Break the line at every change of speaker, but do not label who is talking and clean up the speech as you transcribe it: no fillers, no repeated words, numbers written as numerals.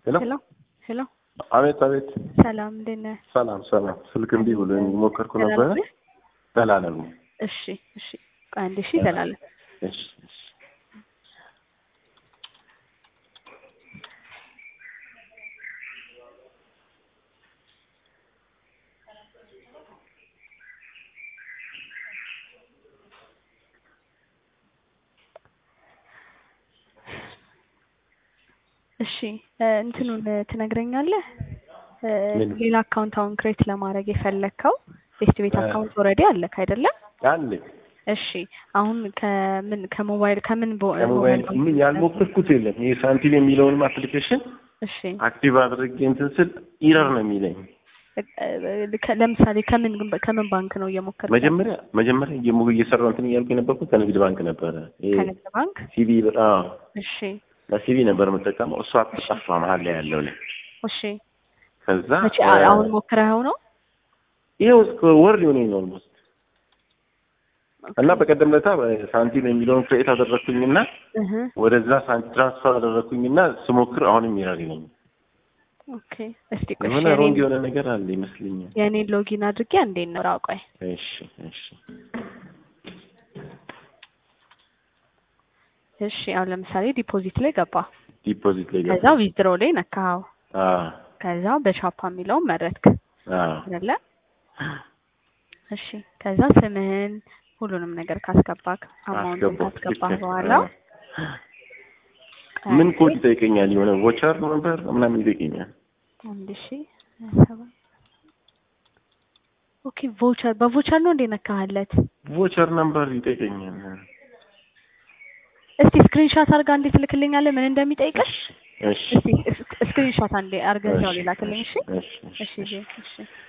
ሄሎ ሄሎ
አቤት አቤት።
ሰላም እንዴት ነህ?
ሰላም ሰላም። ስልክ እምቢ ብሎኝ ሞከርኩ ነበር። ዘላለም።
እሺ እሺ አንዴ እሺ ዘላለም።
እሺ እሺ።
እሺ እንትኑን ትነግረኛለህ? ሌላ አካውንት አሁን ክሬት ለማድረግ የፈለከው ቤት አካውንት ኦልሬዲ አለክ አይደለም?
አለ።
እሺ አሁን ከሞባይል
ከሞባይል ምን ያልሞከርኩት የለም። ይሄ ሳንቲም የሚለውን አፕሊኬሽን
እሺ
አክቲቭ አድርጌ እንትን ስል ኢረር ነው የሚለኝ።
ለምሳሌ ከምን ባንክ ነው እየሞከርከው?
መጀመሪያ እየሰራሁ እንትን እያልኩ የነበርኩት ከንግድ ባንክ ነበረ።
ከንግድ ባንክ
ሲቢ በጣም
እሺ
ለሲቢ ነበር የምጠቀመው። እሷ አትጠፋ መሀል ላይ ያለው ላይ
እሺ።
ከዛ
አሁን ሞክረኸው ነው?
ይሄው እስከ ወር ሊሆነኝ ነው ኦልሞስት። እና በቀደም ለታ ሳንቲም የሚለውን ክሬት አደረኩኝና ወደዛ ሳንቲም ትራንስፈር አደረኩኝና ስሞክር አሁንም ኢረር ይለኝ።
ኦኬ እስቲ ቆይ
የሆነ ሮንግ የሆነ ነገር አለ ይመስለኛል።
የኔ ሎጊን አድርጌ እንዴት ነው ራውቀይ?
እሺ እሺ
እሺ። አሁን ለምሳሌ ዲፖዚት ላይ ገባ። ከዛ
ገባ።
ዊዝድሮ ላይ ነካው። ከዛ በቻፓ የሚለውን መረጥክ አይደለ? እሺ። ከዛ ስምህን ሁሉንም ነገር ካስገባክ አማውንቱን ካስገባህ በኋላ
ምን ኮድ ይጠይቀኛል? የሆነ ቮቸር ነበር ምናምን ይጠይቀኛል።
1007 ኦኬ። በቮቸር ነው እንደ ነካህለት?
ቮቸር ነበር ይጠይቀኛል።
እስቲ ስክሪንሾት አድርጋ እንዴት ልክልኛለህ ምን እንደሚጠይቅሽ?
እሺ
እስቲ ስክሪንሾት አንዴ አድርገህ ያው ላክልኝ። እሺ እሺ እሺ።